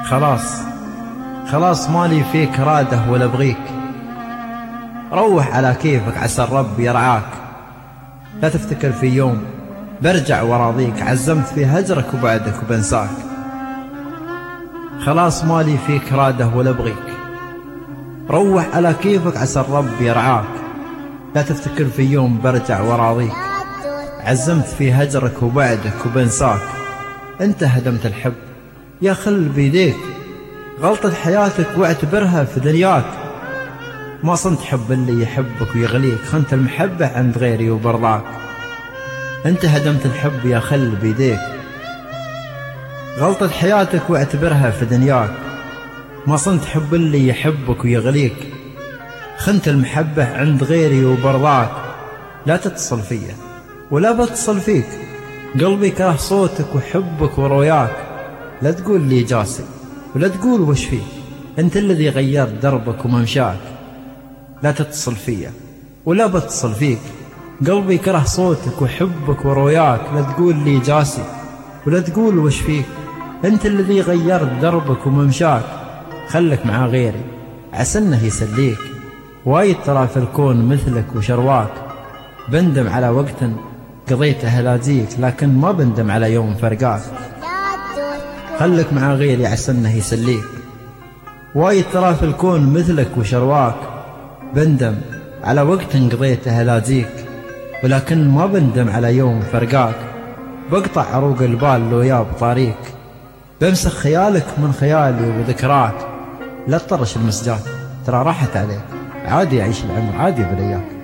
خلاص مالي فيك راده ولا بغيك، روح على كيفك عسى الرب يرعاك. لا تفتكر في يوم برجع وراضيك، عزمت في هجرك وبعدك وبنساك. خلاص مالي فيك راده ولا بغيك، روح على كيفك عسى الرب يرعاك. لا تفتكر في يوم برجع وراضيك، عزمت في هجرك وبعدك وبنساك. انت هدمت الحب يا خل بيديك، غلطة حياتك واعتبرها في دنياك. ما صنت حب اللي يحبك ويغليك، خنت المحبة عند غيري وبرضاك. انت هدمت الحب يا خل بيديك، غلطة حياتك واعتبرها في دنياك. ما صنت حب اللي يحبك ويغليك، خنت المحبة عند غيري وبرضاك. لا تتصل فيا ولا بتصل فيك، قلبي كره صوتك وحبك ورؤياك. لا تقول لي جاسي ولا تقول وش فيك، انت الذي غيرت دربك وممشاك. لا تتصل فيا ولا بتصل فيك، قلبي كره صوتك وحبك ورؤياك. لا تقول لي جاسي ولا تقول وش فيك، انت الذي غيرت دربك وممشاك. خلك مع غيري عسى انه يسليك، وايد ترى في الكون مثلك وشرواك. بندم على وقت قضيته لاجيك، لكن ما بندم على يوم فرقاك. خلك مع غيري عسى انه يسليك، وايد ترى في الكون مثلك وشرواك. بندم على وقت قضيته لاجيك، ولكن ما بندم على يوم فرقاك. بقطع عروق البال لو ياب طريق، بمسخ خيالك من خيالي وذكراك. لا تطرش المسجات ترى راحت عليك، عادي يعيش العمر عادي بلياك.